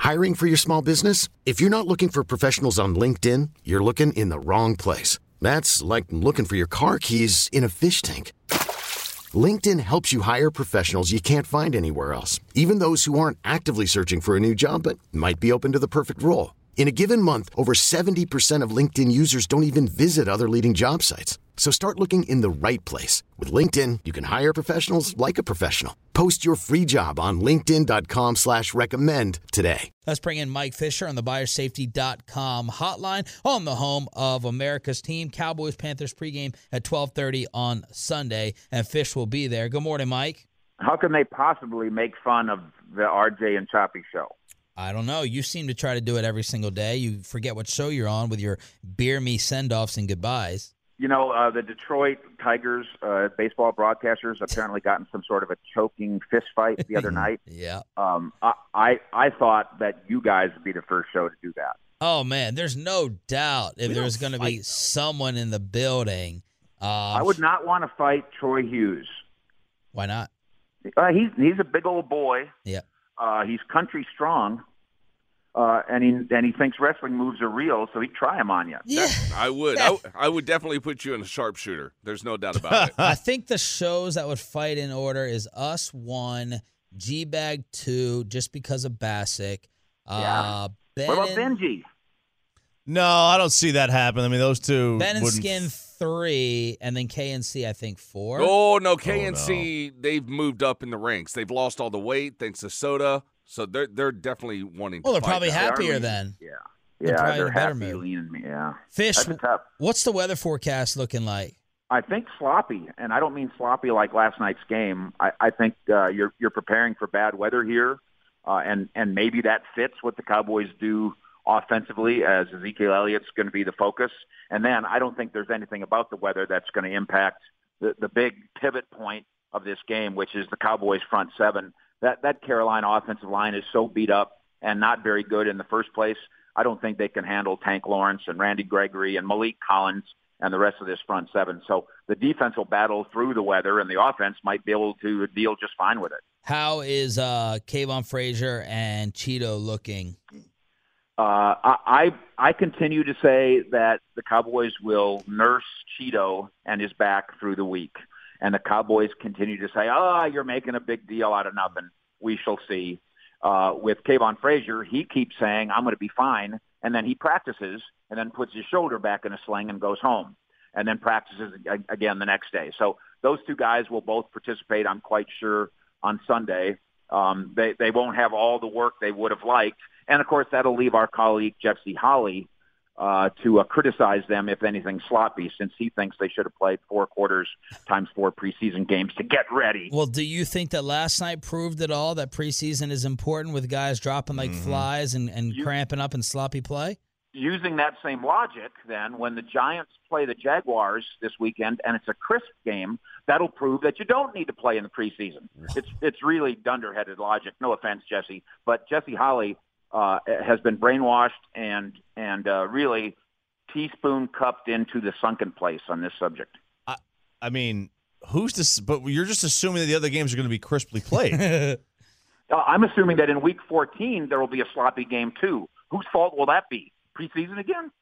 Hiring for your small business? If you're not looking for professionals on LinkedIn, you're looking in the wrong place. That's like looking for your car keys in a fish tank. LinkedIn helps you hire professionals you can't find anywhere else, even those who aren't actively searching for a new job but might be open to the perfect role. In a given month, over 70% of LinkedIn users don't even visit other leading job sites. So start looking in the right place. With LinkedIn, you can hire professionals like a professional. Post your free job on linkedin.com/recommend today. Let's bring in Mike Fisher on the BuyerSafety.com hotline on the home of America's team. Cowboys-Panthers pregame at 12:30 on Sunday, and Fish will be there. Good morning, Mike. How can they possibly make fun of the RJ and Choppy show? I don't know. You seem to try to do it every single day. You forget what show you're on with your beer me send-offs and goodbyes. You know, the Detroit Tigers baseball broadcasters apparently got in some sort of a choking fist fight the other night. Yeah. I thought that you guys would be the first show to do that. Oh, man, there's no doubt if there's going to be someone in the building. I would not want to fight Troy Hughes. Why not? He's a big old boy. Yeah. He's country strong. And he thinks wrestling moves are real, so he'd try him on you. Yeah, I would. I would definitely put you in a sharpshooter. There's no doubt about it. I think the shows that would fight in order is Us 1, G-Bag 2, just because of Bassick. Yeah. Ben what about Benji? No, I don't see that happen. I mean, those two. Ben and wouldn't Skin 3, and then KNC, I think, 4. Oh, no, KNC, they've moved up in the ranks. They've lost all the weight thanks to soda. So they're definitely wanting to Well, they're fight probably now. happier then. Yeah. They're probably They're in a better happy, mood. lean. Yeah. Fish, That's tough. what's the weather forecast looking like? I think sloppy, and I don't mean sloppy like last night's game. I think you're preparing for bad weather here, and maybe that fits what the Cowboys do offensively, as Ezekiel Elliott's going to be the focus. And then I don't think there's anything about the weather that's going to impact the big pivot point of this game, which is the Cowboys' front seven. That Carolina offensive line is so beat up and not very good in the first place. I don't think they can handle Tank Lawrence and Randy Gregory and Malik Collins and the rest of this front seven. So the defense will battle through the weather, and the offense might be able to deal just fine with it. How is Kayvon Frazier and Cheeto looking? I continue to say that the Cowboys will nurse Cheeto and his back through the week. And the Cowboys continue to say, you're making a big deal out of nothing. We shall see. With Kayvon Frazier, he keeps saying, I'm going to be fine. And then he practices and then puts his shoulder back in a sling and goes home and then practices again the next day. So those two guys will both participate, I'm quite sure, on Sunday. They won't have all the work they would have liked. And, of course, that'll leave our colleague Jesse Holley to criticize them if anything sloppy, since he thinks they should have played 4 quarters times 4 preseason games to get ready. Well, do you think that last night proved it all, that preseason is important with guys dropping like flies and cramping up in sloppy play? Using that same logic, then, when the Giants play the Jaguars this weekend and it's a crisp game, that'll prove that you don't need to play in the preseason. It's really dunderheaded logic. No offense, Jesse. But Jesse Holley has been brainwashed and really teaspoon cupped into the sunken place on this subject. I mean, who's this? But you're just assuming that the other games are going to be crisply played. I'm assuming that in Week 14 there will be a sloppy game too. Whose fault will that be? Preseason again?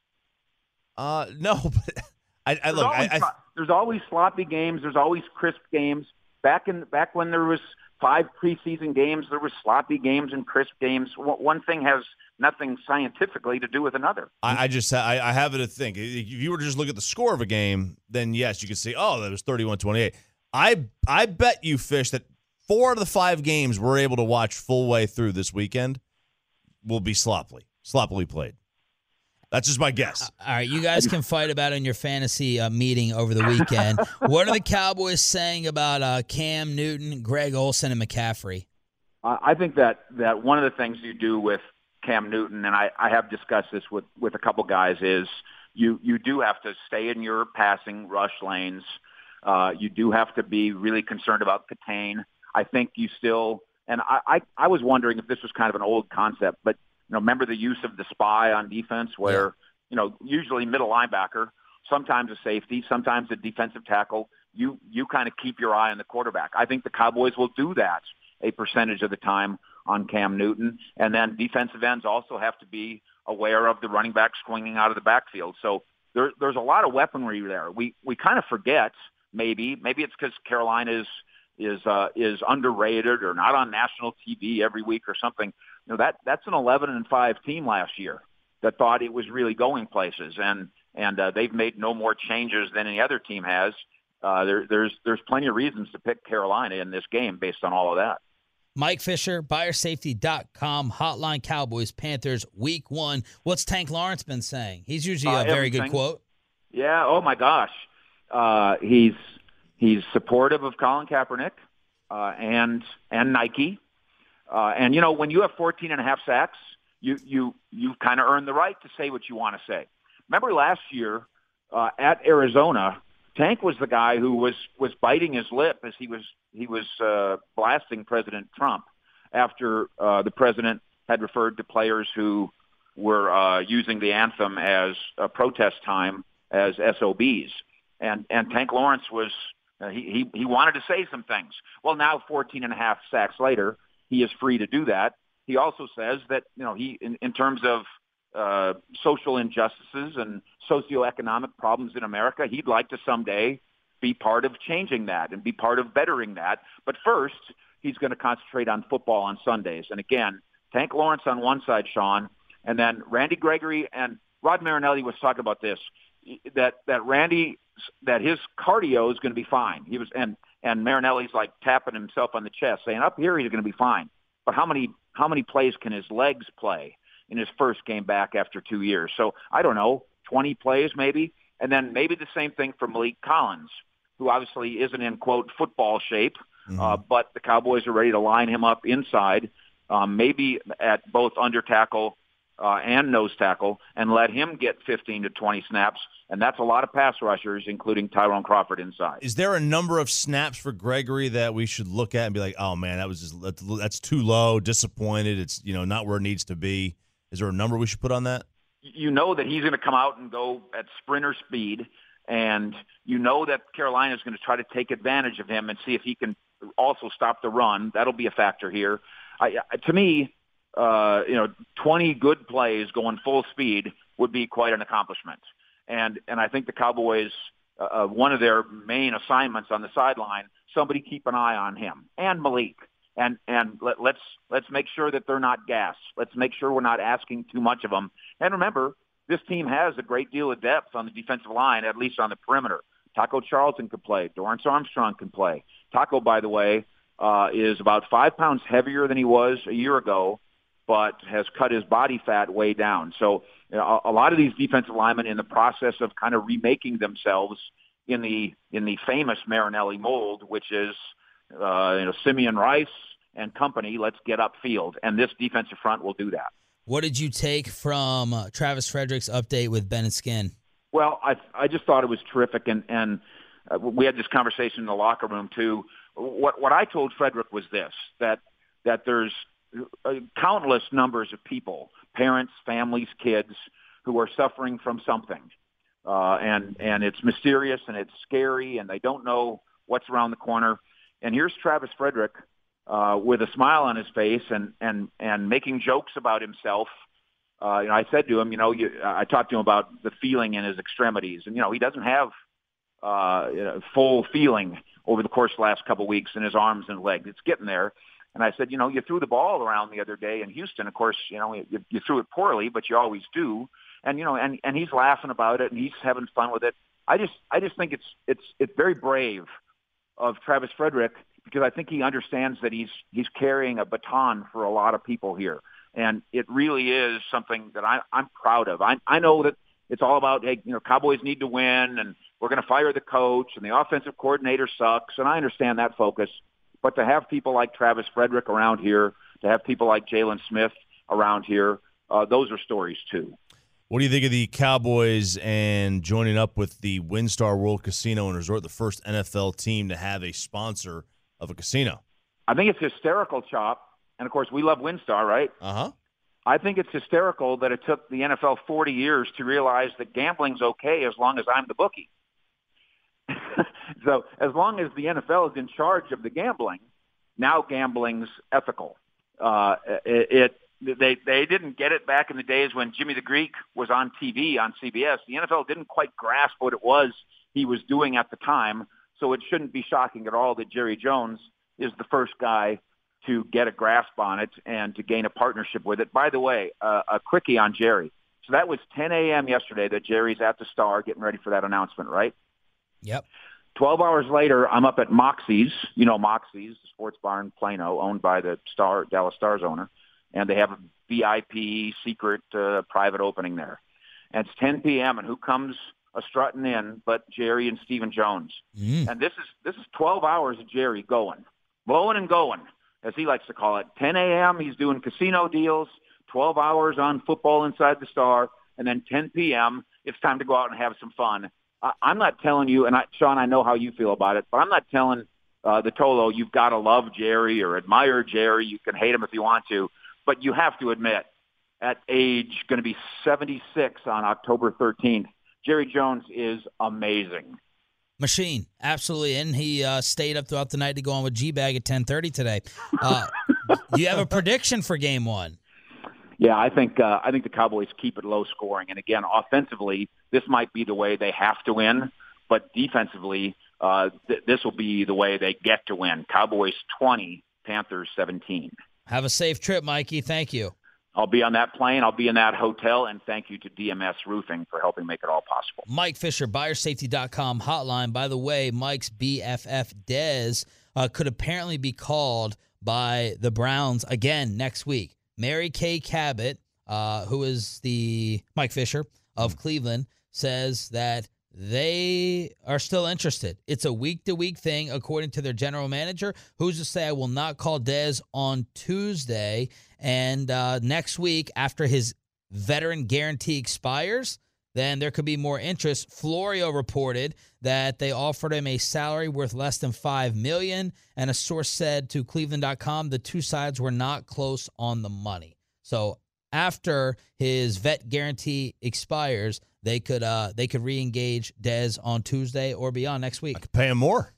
No, but I look. There's always sloppy games. There's always crisp games. Back when there was 5 preseason games, there were sloppy games and crisp games. One thing has nothing scientifically to do with another. I have it to think. If you were to just look at the score of a game, then yes, you could say, that was 31-28. I bet you, Fish, that 4 out of the 5 games we're able to watch full way through this weekend will be sloppily played. That's just my guess. All right, you guys can fight about it in your fantasy meeting over the weekend. What are the Cowboys saying about Cam Newton, Greg Olsen, and McCaffrey? I think that one of the things you do with Cam Newton, and I have discussed this with a couple guys, is you do have to stay in your passing rush lanes. You do have to be really concerned about Catane. I think you still – and I was wondering if this was kind of an old concept, but remember the use of the spy on defense where, usually middle linebacker, sometimes a safety, sometimes a defensive tackle, you kind of keep your eye on the quarterback. I think the Cowboys will do that a percentage of the time on Cam Newton. And then defensive ends also have to be aware of the running back swinging out of the backfield. So there's a lot of weaponry there. We kind of forget, maybe it's because Carolina is underrated or not on national TV every week or something. That's an 11-5 team last year that thought it was really going places, and they've made no more changes than any other team has. There's plenty of reasons to pick Carolina in this game based on all of that. Mike Fisher, BuyerSafety.com, Hotline Cowboys, Panthers, Week 1. What's Tank Lawrence been saying? He's usually a very good quote. Yeah, oh my gosh. He's supportive of Colin Kaepernick and Nike. And, when you have 14.5 sacks, you kind of earn the right to say what you want to say. Remember last year at Arizona, Tank was the guy who was biting his lip as he was blasting President Trump after the president had referred to players who were using the anthem as protest time as SOBs. And Tank Lawrence was he wanted to say some things. Well, now 14.5 sacks later, he is free to do that. He also says that he in terms of social injustices and socioeconomic problems in America, he'd like to someday be part of changing that and be part of bettering that. But first, he's going to concentrate on football on Sundays. And again, Tank Lawrence on one side, Sean, and then Randy Gregory and Rod Marinelli was talking about this, that his cardio is going to be fine. He was and Marinelli's like tapping himself on the chest, saying up here he's going to be fine. But how many plays can his legs play in his first game back after 2 years? So I don't know, 20 plays maybe. And then maybe the same thing for Malik Collins, who obviously isn't in, quote, football shape, but the Cowboys are ready to line him up inside, maybe at both under tackle and nose tackle, and let him get 15 to 20 snaps. And that's a lot of pass rushers, including Tyrone Crawford inside. Is there a number of snaps for Gregory that we should look at and be like, oh, man, that's too low, disappointed, it's not where it needs to be? Is there a number we should put on that? You know that he's going to come out and go at sprinter speed, and you know that Carolina is going to try to take advantage of him and see if he can also stop the run. That'll be a factor here. To me, 20 good plays going full speed would be quite an accomplishment. And I think the Cowboys, one of their main assignments on the sideline, somebody keep an eye on him and Malik. And let's make sure that they're not gassed. Let's make sure we're not asking too much of them. And remember, this team has a great deal of depth on the defensive line, at least on the perimeter. Taco Charlton can play. Dorrance Armstrong can play. Taco, by the way, is about 5 pounds heavier than he was a year ago, but has cut his body fat way down. So a lot of these defensive linemen in the process of kind of remaking themselves in the famous Marinelli mold, which is Simeon Rice and company, let's get upfield. And this defensive front will do that. What did you take from Travis Frederick's update with Ben and Skin? Well, I just thought it was terrific, and we had this conversation in the locker room too. What I told Frederick was this, that there's countless numbers of people, parents, families, kids, who are suffering from something. And it's mysterious and it's scary and they don't know what's around the corner. And here's Travis Frederick with a smile on his face and making jokes about himself. I said to him, I talked to him about the feeling in his extremities. And, he doesn't have full feeling over the course of the last couple of weeks in his arms and legs. It's getting there. And I said, you threw the ball around the other day in Houston. Of course, you threw it poorly, but you always do. And, and he's laughing about it and he's having fun with it. I just think it's very brave of Travis Frederick, because I think he understands that he's carrying a baton for a lot of people here. And it really is something that I'm proud of. I know that it's all about, hey, Cowboys need to win and we're going to fire the coach and the offensive coordinator sucks. And I understand that focus. But to have people like Travis Frederick around here, to have people like Jalen Smith around here, those are stories too. What do you think of the Cowboys and joining up with the WinStar World Casino and Resort, the first NFL team to have a sponsor of a casino? I think it's hysterical, Chop. And, of course, we love WinStar, right? Uh-huh. I think it's hysterical that it took the NFL 40 years to realize that gambling's okay as long as I'm the bookie. So as long as the NFL is in charge of the gambling, now gambling's ethical. They didn't get it back in the days when Jimmy the Greek was on TV on CBS. The NFL didn't quite grasp what it was he was doing at the time, so it shouldn't be shocking at all that Jerry Jones is the first guy to get a grasp on it and to gain a partnership with it. By the way, a quickie on Jerry. So that was 10 a.m. yesterday that Jerry's at the Star getting ready for that announcement, right? Yep. 12 hours later, I'm up at Moxie's. You know Moxie's, the sports bar in Plano, owned by the Dallas Stars owner. And they have a VIP, secret, private opening there. And it's 10 p.m., and who comes strutting in but Jerry and Stephen Jones? And this is 12 hours of Jerry going, blowing and going, as he likes to call it. 10 a.m., he's doing casino deals, 12 hours on Football Inside the Star, and then 10 p.m., it's time to go out and have some fun. I'm not telling you, and Sean, I know how you feel about it, but I'm not telling the Tolo you've got to love Jerry or admire Jerry. You can hate him if you want to, but you have to admit, at age going to be 76 on October 13th, Jerry Jones is amazing. Machine, absolutely, and he stayed up throughout the night to go on with G-Bag at 10:30 today. Do you have a prediction for Game 1? Yeah, I think the Cowboys keep it low scoring, and again, offensively, this might be the way they have to win, but defensively, this will be the way they get to win. Cowboys 20, Panthers 17. Have a safe trip, Mikey. Thank you. I'll be on that plane. I'll be in that hotel, and thank you to DMS Roofing for helping make it all possible. Mike Fisher, buyersafety.com hotline. By the way, Mike's BFF Dez could apparently be called by the Browns again next week. Mary Kay Cabot, who is the Mike Fisher of Cleveland, says that they are still interested. It's a week-to-week thing, according to their general manager. Who's to say I will not call Dez on Tuesday? And next week, after his veteran guarantee expires, then there could be more interest. Florio reported that they offered him a salary worth less than $5 million, and a source said to Cleveland.com the two sides were not close on the money. So after his vet guarantee expires, they could re-engage Dez on Tuesday or beyond next week. I could pay him more,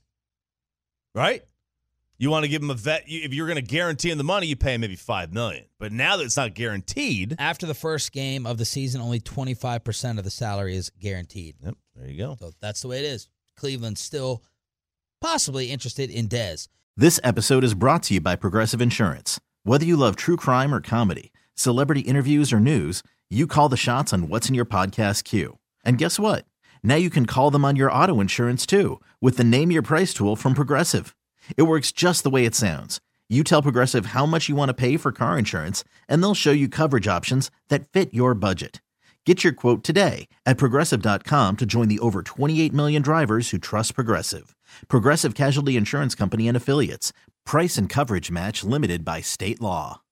right? You want to give him a vet. If you're going to guarantee him the money, you pay him maybe $5 million. But now that it's not guaranteed, after the first game of the season, only 25% of the salary is guaranteed. Yep, there you go. So that's the way it is. Cleveland's still possibly interested in Dez. This episode is brought to you by Progressive Insurance. Whether you love true crime or comedy, celebrity interviews or news, you call the shots on what's in your podcast queue. And guess what? Now you can call them on your auto insurance too with the Name Your Price tool from Progressive. It works just the way it sounds. You tell Progressive how much you want to pay for car insurance, and they'll show you coverage options that fit your budget. Get your quote today at Progressive.com to join the over 28 million drivers who trust Progressive. Progressive Casualty Insurance Company and Affiliates. Price and coverage match limited by state law.